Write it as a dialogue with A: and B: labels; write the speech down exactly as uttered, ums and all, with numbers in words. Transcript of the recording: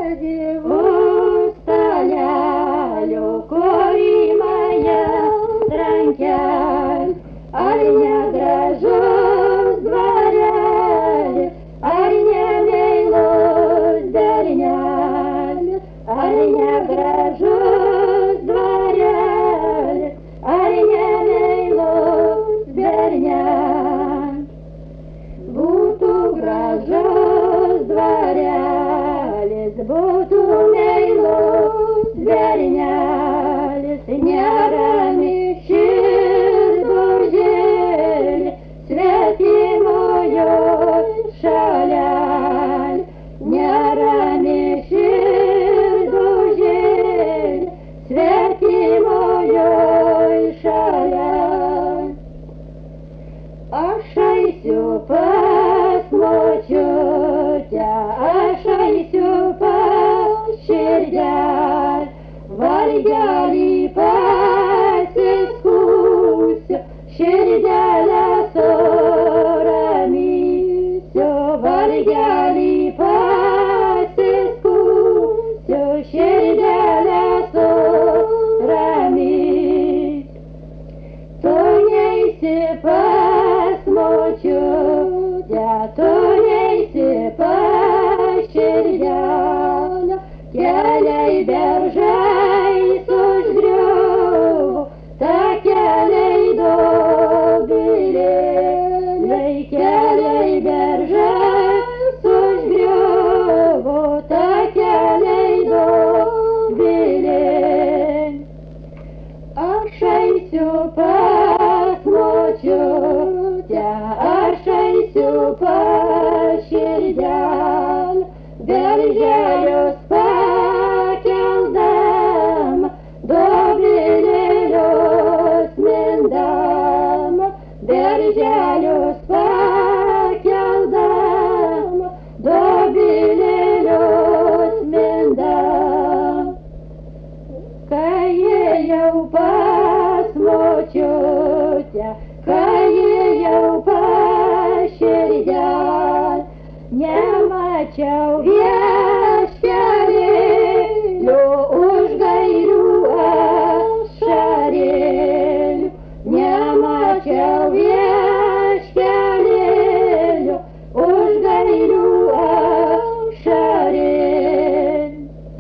A: medžių stalelio, korimąją trankelį, ar negražus dvarelį, ar nemeilus bernelį, ar negražus dvarelį, ar nemeilus bernelį. Būtų gražus dvarelis, būtų meilus bernelis, nerami širdužėlė, svetimojo šalelė, nerami širdužėlė, svetimojo šalelė. Aš eisiu pas močiutę, aš eisiu pas širdelę, vargelį pasiskųsiu, širdelę suraminsiu, vargelį pasiskųsiu, širdelę suraminsiu. Tu neisi pas močiutę, tu neisi pas širdelę, keliai beržais užgriuvo, takeliai dobilėliai, keliai beržais užgriuvo, takeliai dobilėliai. Aš eisiu pas močiutę, aš eisiu pas širdelę, berželius pakeldama, dobilėlius mindama, berželius pakeldama, dobilėlius mindama. Kai ėjau pas močiutę, kai ėjau pas širdelę, nemačiau vien